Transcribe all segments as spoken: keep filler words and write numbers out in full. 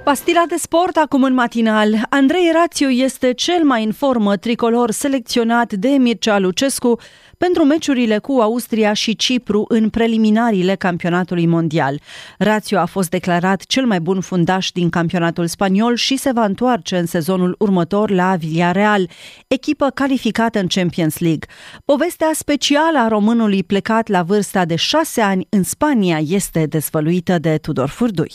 Pastila de sport acum în matinal. Andrei Rațiu este cel mai în formă tricolor selecționat de Mircea Lucescu pentru meciurile cu Austria și Cipru în preliminariile campionatului mondial. Rațiu a fost declarat cel mai bun fundaș din campionatul spaniol și se va întoarce în sezonul următor la Villarreal, echipă calificată în Champions League. Povestea specială a românului plecat la vârsta de șase ani în Spania este dezvăluită de Tudor Furdui.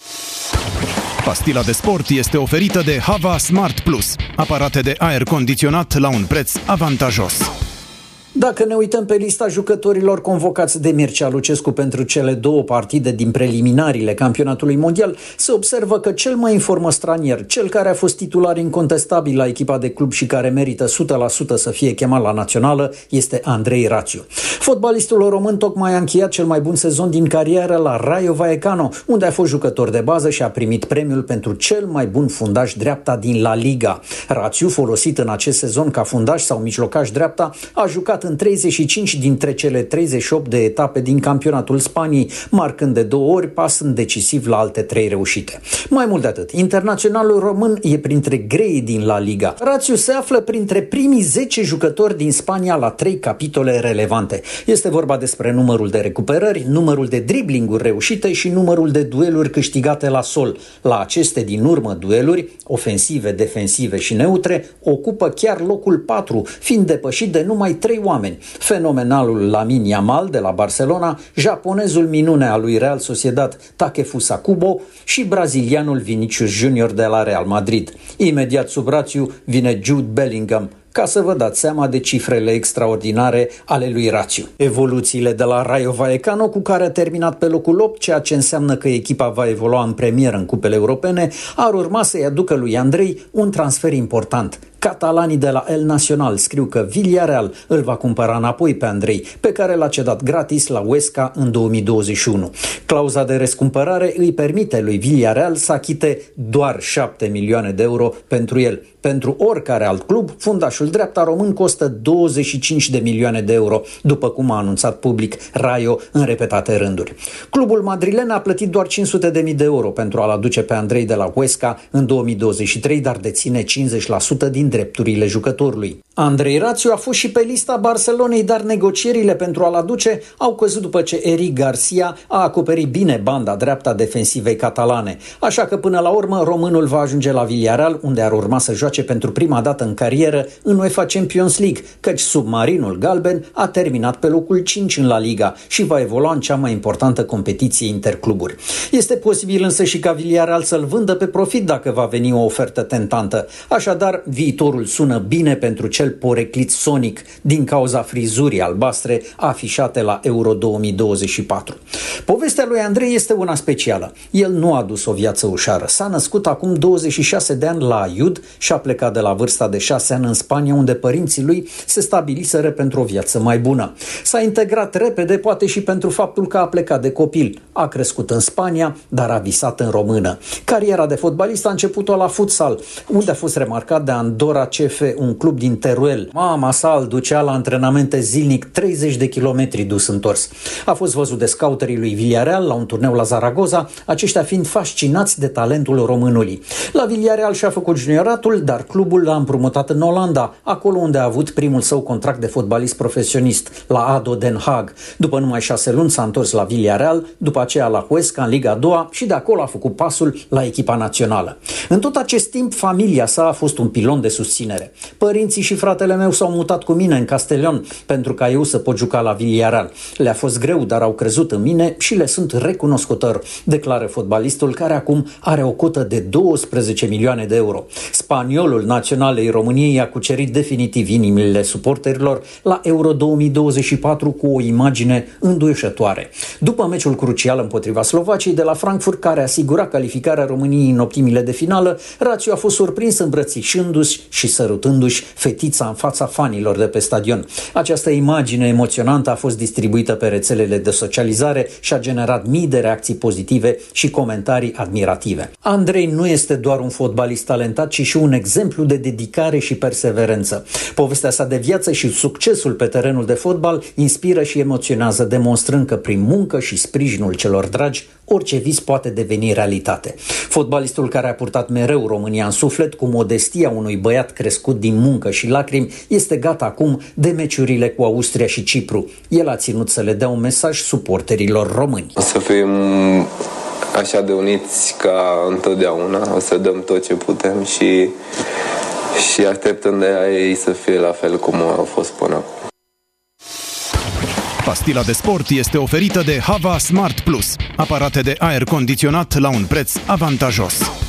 Pastila de sport este oferită de Hava Smart Plus, aparate de aer condiționat la un preț avantajos. Dacă ne uităm pe lista jucătorilor convocați de Mircea Lucescu pentru cele două partide din preliminariile campionatului mondial, se observă că cel mai în formă stranier, cel care a fost titular incontestabil la echipa de club și care merită o sută la sută să fie chemat la națională, este Andrei Rațiu. Fotbalistul român tocmai a încheiat cel mai bun sezon din carieră la Rayo Vallecano, unde a fost jucător de bază și a primit premiul pentru cel mai bun fundaș dreapta din La Liga. Rațiu, folosit în acest sezon ca fundaș sau mijlocaș dreapta, a jucat în treizeci și cinci dintre cele treizeci și opt de etape din campionatul Spaniei, marcând de două ori, pasând decisiv la alte trei reușite. Mai mult de atât, internaționalul român e printre greii din La Liga. Rațiu se află printre primii zece jucători din Spania la trei capitole relevante. Este vorba despre numărul de recuperări, numărul de driblinguri reușite și numărul de dueluri câștigate la sol. La aceste din urmă dueluri, ofensive, defensive și neutre, ocupă chiar locul patru, fiind depășit de numai trei oameni. Fenomenalul Lamine Yamal de la Barcelona, japonezul minune al lui Real Sociedad Takefusa Kubo și brazilianul Vinicius Junior de la Real Madrid. Imediat sub Rațiu vine Jude Bellingham, ca să vă dați seama de cifrele extraordinare ale lui Rațiu. Evoluțiile de la Rayo Vallecano, cu care a terminat pe locul opt, ceea ce înseamnă că echipa va evolua în premieră în cupele europene, ar urma să-i aducă lui Andrei un transfer important. Catalanii de la El Nacional scriu că Villarreal îl va cumpăra înapoi pe Andrei, pe care l-a cedat gratis la Huesca în două mii douăzeci și unu. Clauza de răscumpărare îi permite lui Villarreal să achite doar șapte milioane de euro pentru el. Pentru oricare alt club, fundașul dreapta român costă douăzeci și cinci de milioane de euro, după cum a anunțat public Rayo în repetate rânduri. Clubul madrilen a plătit doar cinci sute de mii de euro pentru a-l aduce pe Andrei de la Huesca în două mii douăzeci și trei, dar deține cincizeci la sută din drepturile jucătorului. Andrei Rațiu a fost și pe lista Barcelonei, dar negocierile pentru a-l aduce au căzut după ce Eric Garcia a acoperit bine banda dreapta defensivei catalane. Așa că până la urmă românul va ajunge la Villarreal, unde ar urma să joace pentru prima dată în carieră în UEFA Champions League, căci submarinul galben a terminat pe locul cinci în La Liga și va evolua în cea mai importantă competiție intercluburi. Este posibil însă și ca Villarreal să-l vândă pe profit dacă va veni o ofertă tentantă. Așadar, viitorul sună bine pentru cel poreclit sonic din cauza frizurii albastre afișate la Euro două mii douăzeci și patru. Povestea lui Andrei este una specială. El nu a dus o viață ușoară. S-a născut acum douăzeci și șase de ani la Aiud și a plecat de la vârsta de șase ani în Spania, unde părinții lui se stabiliseră pentru o viață mai bună. S-a integrat repede, poate și pentru faptul că a plecat de copil. A crescut în Spania, dar a visat în română. Cariera de fotbalist a început-o la futsal, unde a fost remarcat de Andorra C F, un club din Teruel. Mama sa îl ducea la antrenamente zilnic treizeci de kilometri dus întors. A fost văzut de scouterii lui Villarreal la un turneu la Zaragoza, aceștia fiind fascinați de talentul românului. La Villarreal și-a făcut junioratul, dar clubul l-a împrumutat în Olanda, acolo unde a avut primul său contract de fotbalist profesionist, la A D O Den Haag. După numai șase luni s-a întors la Villarreal, după aceea la Huesca în Liga a doua și de acolo a făcut pasul la echipa națională. În tot acest timp, familia sa a fost un pilon de susținere. Părinții și fratele meu s-au mutat cu mine în Castellón pentru ca eu să pot juca la Villarreal. Le-a fost greu, dar au crezut în mine și le sunt recunoscător, declară fotbalistul, care acum are o cotă de douăsprezece milioane de euro. Spaniolul naționalei României a cucerit definitiv inimile suporterilor la Euro două mii douăzeci și patru cu o imagine înduioșătoare. După meciul crucial împotriva Slovaciei de la Frankfurt, care asigura calificarea României în optimile de finală, Rațiu a fost surprins îmbrățișându-și și sărutându-și fetița în fața fanilor de pe stadion. Această imagine emoționantă a fost distribuită pe rețelele de socializare și a generat mii de reacții pozitive și comentarii admirative. Andrei nu este doar un fotbalist talentat, ci și un exemplu de dedicare și perseverență. Povestea sa de viață și succesul pe terenul de fotbal inspiră și emoționează, demonstrând că prin muncă și sprijinul celor dragi, orice vis poate deveni realitate. Fotbalistul care a purtat mereu România în suflet, cu modestia unui băiat crescut din muncă și lacrimi, este gata acum de meciurile cu Austria și Cipru. El a ținut să le dea un mesaj suporterilor români. O să fim așa de uniți ca întotdeauna, o să dăm tot ce putem și, și așteptăm de ei să fie la fel cum au fost până acum. Pastila de sport este oferită de Hava Smart Plus, aparate de aer condiționat la un preț avantajos.